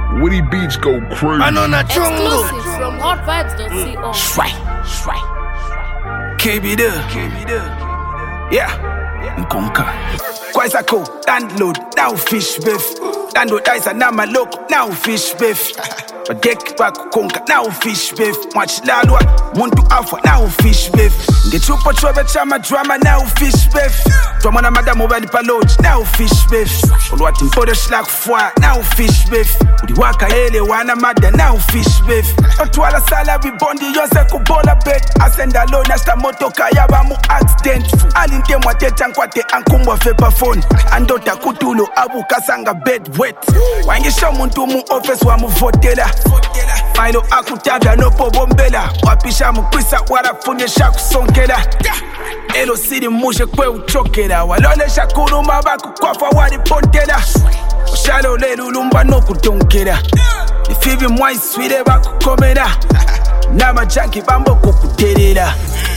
Woody Beats go crazy. Exclusive from hotvibes.co. Shwai. KB there. Yeah. Nkonka. Quite cool. Download. Now fish beef. Download dice and now my look. Now fish beef. But deck back konka. Now fish beef. Much lalwa. Muntu alpha. Now fish beef. Get you for trouble chama drama. Now fish beef. Drama na madam over the palage. Now fish beef. Ulwati mpodo slack fwa. Now fish beef. Udiwaka hele wana mada. Now fish beef. Otwala salary bondi yose kubola bet. Asenda lo nasta moto kayaba mu accident. Alinte mwateta nkwate ankumwa fepa phone. Andota kutulo abu kasanga bed wet. Wangisha muntu mu office wa mu votela. Mailo akutabya no pobombela. Wapisha mukwisa warafunyesha kusonkela. Elo siri mushe kwe uchokela. Walolesha kuruma baku kwafa walipontela. Oshalo lelu lumba no kutonkela. Ifibi mwaiswile bakukomela. Nama janki bambo kukuterela.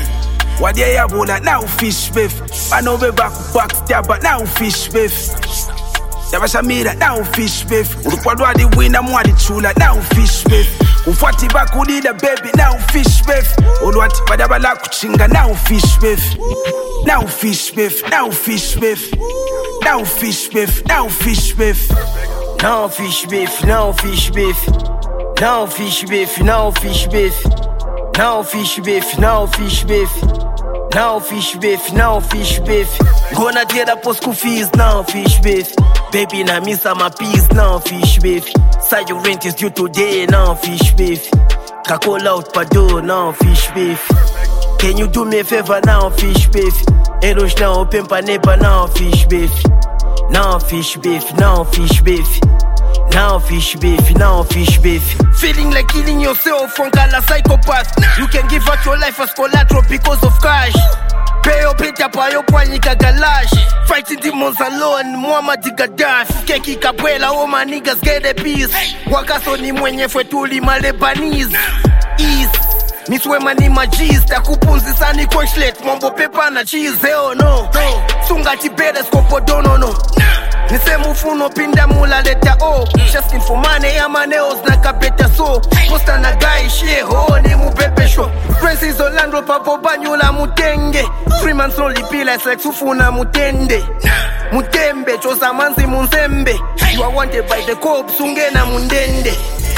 Wadye yabula now fish beef. Banobe baku backstabber now fish beef. Yabashamira now fish beef. Urukwadwa di wina mwadi chula now fish beef. Ufwati bakulida baby now fish beef. Ulwati badabala kuchinga now fish beef. Now fish beef. Now fish beef. Now fish beef. Now fish beef. Now fish beef. Now fish beef. Now fish beef. Now fish beef. Now fish beef. Now fish beef. Now fish beef. Now fish beef. Gonna get up for school fees. Now fish beef. Baby, na miss my peace. Now fish beef. Say your rent is due today. Now fish beef. Call out pado. Now fish beef. Can you do me a favor? Now fish beef. Erosh now open panepa. Now fish beef. Now fish beef. Now fish beef. Now fish beef, now fish beef. Feeling like killing yourself from a psychopath. You can give out your life as collateral because of cash. Pay up it up, your panika galash. Fighting demons alone, Muhammad Gaddafi. Keki Capuela, all my niggas get a piece. Wakaso ni mwenye fwetuli malebanese. East. Niswe mani majis, takupunzi sani konshlet. Mambo pepa na cheese, hell no. Sungati bedes kopodono no. Nise mufuno pinda mula leta o. Shaskin for money ya maneos na kapeta so. Posta na gai shie ho ni mupepe show. Princes Orlando papo banyula mutenge. 3 months only pila sex ufuna mutende. Mutembe chosa manzi munzembe. You are wanted by the cops ungena mundende.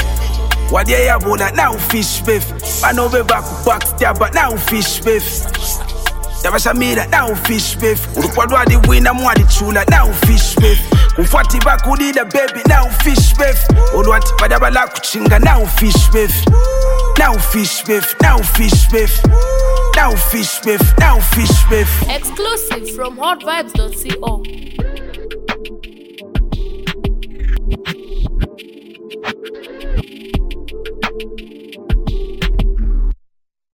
Wadye yabula now fish beef. Banobe baku backstabber now fish beef. Yabashamira now fish beef. Urukwadwa di wina mwadi chula now fish beef. Kumfwati bakulida baby now fish beef. Ulwati badabala kuchinga now fish beef. Now fish beef. Now fish beef. Now fish beef. Now fish beef. Exclusive from hotvibes.co.